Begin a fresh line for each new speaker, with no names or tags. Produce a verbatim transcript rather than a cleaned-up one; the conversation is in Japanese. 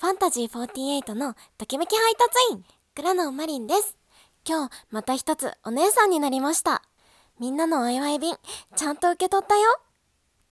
ファンタジーフォーティーエイトのときめき配達員、倉野マリンです。今日また一つお姉さんになりました。みんなのお祝い便、ちゃんと受け取ったよ。